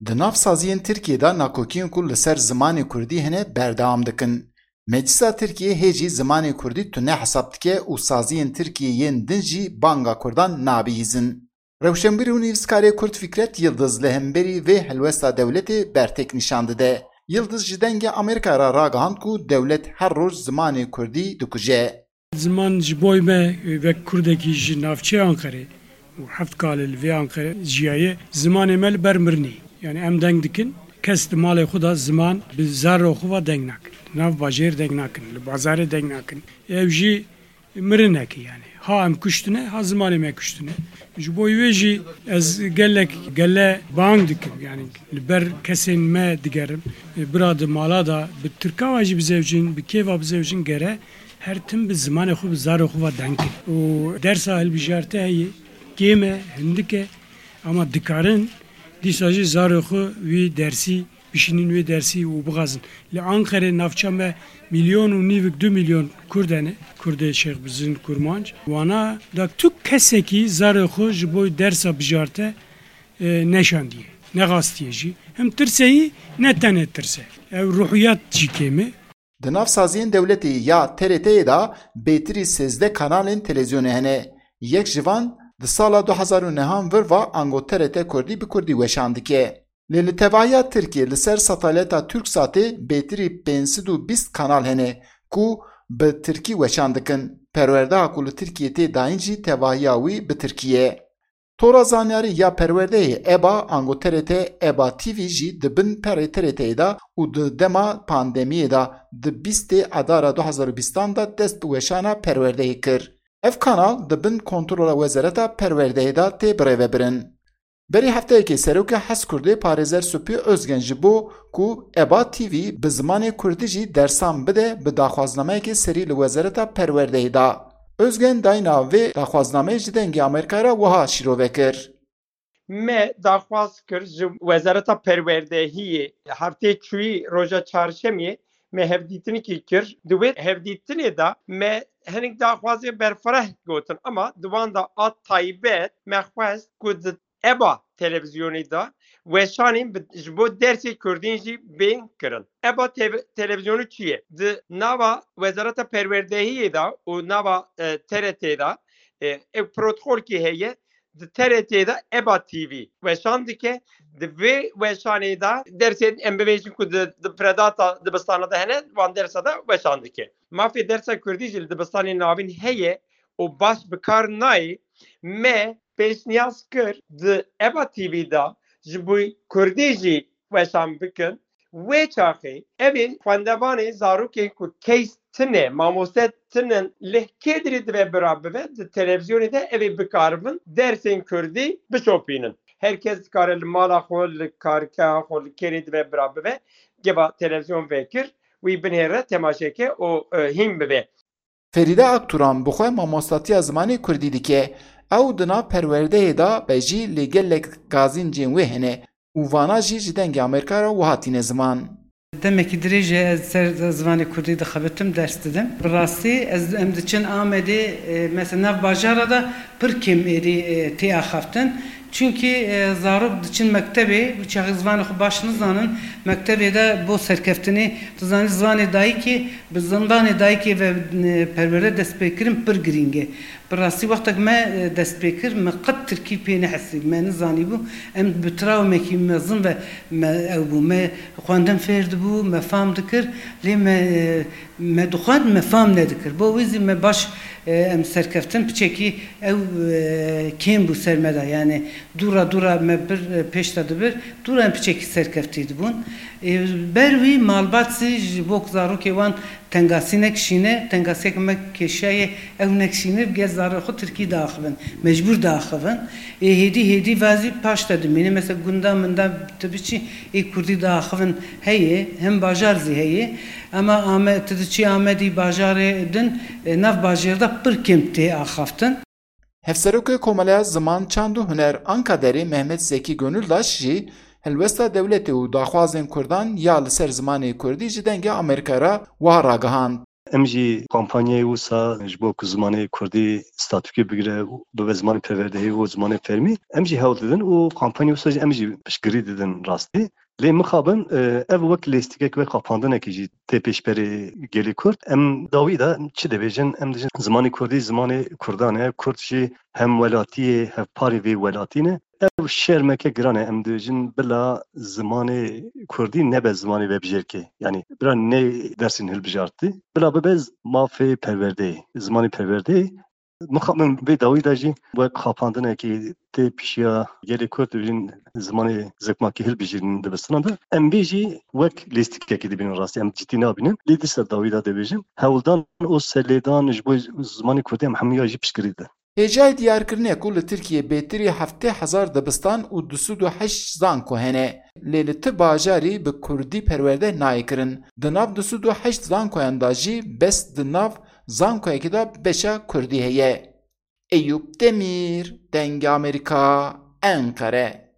Di navsaziyên Tirkiyeyê nakokiyên ku li ser zimanê Kurdî hene berdewam dikin. Meclisa Tirkiye hê jî zimanê Kurdî tune hesab dike û saziyên Tirkiye yên din jî banga Kurdan nabihîzin. Rewşenbîr û nivîskarê Kurd Fikret Yıldız li hemberî vê helwesta dewletê bertek nîşan dide. Yıldız ji dengê Amerîka re ragihand ku dewlet her roj zimanê Kurdî dikuje. Ziman ji boy me vek Kurdekî ji navçeyê Ankarê û heft kalê li vê Ankarê jiyayê zimanê me li ber mirinê. Yani em deng dikin, kes di malê xwe da ziman bi zarê xwe ve deng nakin. Nav bajêr deng nakin, li bazarê deng nakin. Ev jî mirinekî yani. Ha em kuştine, ha zimanê me kuştine. Ji bo wê jî ez gelle bang dikim yani li ber kesên me digerim. Bira di mala da bi tirka jî bizevcin, bi kêva bizevcin gere her tim bi zimanê xwe bi zarê xwe ve deng kin. û dersa hilbijartê heye, kêm e, hindik e ama dikarin dîsa jî zarê xwe wî dersî bişînin wê dersî û bixazin. Li Ankarê navçe me milyon û nîvik 2 milyon Kurd hene, Kurdê Şêxbizin Kurmanc. Wana da tu kesekî zarê xwe ji bo dersa bijarte neşandiye, nexastiye jî. Hem tirseyî ne tenê tirse. Ev ruhiyat jî kêm. Di navsaziyên dewletê ya TRT'yê da bêtirî 13 kanalên televizyonê hene. Yek ji van di sala 2009 vir va ango TRT Kurdî bi Kurdî weşan dike. Li tevahiya Tirkiye li ser sateleta Turksatê bêtirî 520 kanal hene ku bi Tirkî weşan dikin. Perwerdeha ku li Tirkiye tê dayîn jî tevahiya wî bi Tirkiye. Tora zanyarî ya perwerdeyê EBA ango TRT EBA TV jî dibin perê TRT'yê da û di dema pandemiyê da di 20 Adara 2020 da dest bi weşana perwerdeyê kir. Ev kanal dibin kontrola Wezareta Perwerdeyê da tê birêvebirin. Berî hefteyekê Serokê Hezkurdê Parêzer Supî Özgen ji bo ku EBA TV bi zimanê Kurdî jî dersan bide bi daxwaznameyekê serî li Wezareta Perwerdeyê da. Özgen dayna vê daxwaznameyê ji dengê Amerîkayê re wiha şîrove kir. Me daxwaz kir ji Wezareta Perwerdehiyê heftê çûyî roja çarşemê me hevdîtinekî kir. Di wê hevdîtinê da me hinek daxwazê berfireh gotin ama di wan da a taybet me xwest ku di EBA televizyonê da weşanên ji bo dersê Kurdîn jî bên kirin. EBA televizyonu çi ye? Di nava Wezareta Perwerdehiyê da û nava TRT'de da ev protokolkî heye di TRT'de da EBA TV weşan dike. Di vê weşanê da dersên em bibêjin ku di Predata dibistana da hene van dersa da weşan dike. Mafê dersa Kurdî jî li dibistanên navîn heye û baş bi kar nayê me pêşniyaz kir di EBA TV da ji bo Kurdî jî weşan bikin. Wê çaxê evê xwendevanê zarokên ku keys tune mamoste tunin lehkêdirî dibe birabibe di televizyonê de evê bikaribin dersên Kurdî bişopînin. Herkes dikare li mala xwe li kargeha xwe li kerê dibe birabibe geva televizyon vekir wî binêre temaşeke û hîn bibe. Feride Akturan bi xwe mamostatiya zimanê Kurdî dike. Ew di nav perwerdeyê da be jî lê gelek gazîncên wê hene û vana jî ji dengê Amerîkayê re wiha tîne ziman. Demekî dirêj ez ser zimanê Kurdî dixebitim ders didim. Bi rastî ez em diçin Amedê mesela nav bajara da pir kêm êrî tê axaftin. Çünkü zarok diçin mektebê çaxî zimanê xwe baş nizanin mektebê de bo serkeftinê dizanî zimanê dayîkê bi zindanê dayîkê ve perwerde destpêkirin pir girîng e. Bi rastî wextek me destpêkir me qet Tirkî pê nehesî me nizanîbû em bi trawmekî mezin ve me ew bû me xwendin fêr dibû me fam dikir lê me dixwend me fam nedikir bo wî zî me baş em serkeftin piçekî ew kêm bû ser me da yani dura me bir pêş de dibir dura em piçekî serkeftî dibûn ber wî malbatî ji bo zarokê wan tengasî nekişîne tengasiyek me kêşayê ew nekişînir gez zarê xwe Tirkî daxivin mecbûr daxivin hêdî vazî paş de dimîne mesela gunda min da tibiçî Kurdî daxivin heye hem bajar zî heye ama tidiçî Amedî bajarê din nav bajêrda pir kêm tê axaftin. Hevserokê Komeleya Ziman Çand û Huner Ankaderê Mehmet Zeki Gönüldaş jî helwesta dewletê û daxwazên Kurdan ya li ser zimanê Kurdî ji dengê Amerîkayê re wiha ragihand. em jî kampanyayê wisa ji bo ku zimanê Kurdî statûkê bigire bibe zimanê perwerdehî û zimanê fermî em jî hewl didin û kampanyayê wisa jî em jî piştgirî didin rastî. Lê mixabin ev wek lêstikek ve kapandinekî jî tê pêşberê gelê Kurd. Em dawî da çi dibêjin? Em dijin zimanê Kurdî zimanê Kurdan e. Kurd jî hem welatiyê hevparê vê welatî ne. Ev şermeke giran e. Em dijin bila zimanê Kurdî nebe zimanê vebijêrkê. Yani bila ne dersên hilbijartî. Bila bibe mafê perwerdeyê. Zimanê perwerdeyê. Mixabin vê dawî da jî wek xapandinekî tê pişiya gelê Kurd dibînin zimanê zikmakî hilbijîrin dibistinan da em bê jî wek lêstikekî dibînin rastî em cidî nabînin. Lê dîsa dawî da dibêjin hewldan û selêdan ji bo zimanê Kurdî em hemûya jî piştgirî didin. Hêjayê diyarkirinê ku li Tirkiye bêtirî 7000 dibistan û 208 zanko hene. Lê li ti bajarî bi Kurdî perwerde nayê kirin. Di nav 208 zankoyan da jî bes di nav zankoyekî da beşa Kurdî heye. Eyüp Demir, Dengê Amerîka, Enkere.